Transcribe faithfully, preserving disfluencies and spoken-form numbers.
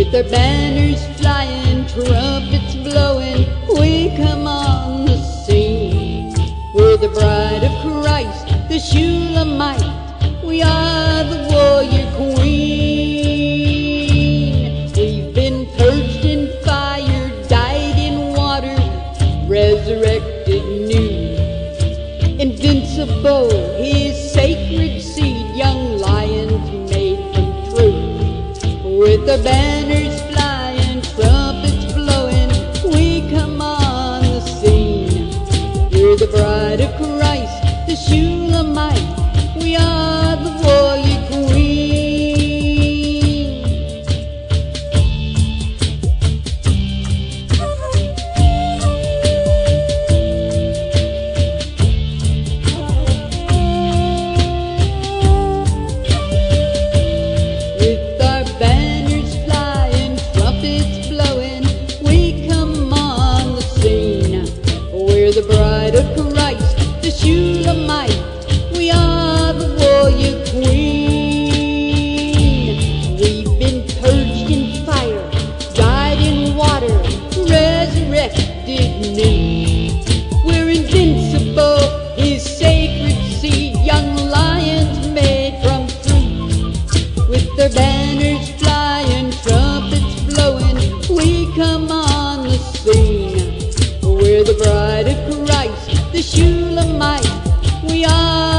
With our banners flying, trumpets blowing, we come on the scene. We're the bride of Christ, the Shulamite, we are the warrior queen. We've been purged in fire, dyed in water, resurrected new. Invincible, his sacred seed, young lions made from truth. With the banners flying, trumpets blowing, we come on the scene. We're the bride of Christ, the Shulamite, we are the warrior queen. With our banners flying, trumpets blowing, we come on the scene. We're the bride of Christ, the Shulamite, we are the warrior queen. We've been purged in fire, dyed in water, resurrected new. We're invincible, his sacred seed, young lions made from fruit. With their banners flying, trumpets blowing, we come on the scene. We're the bride of Christ, the Shulamite, we are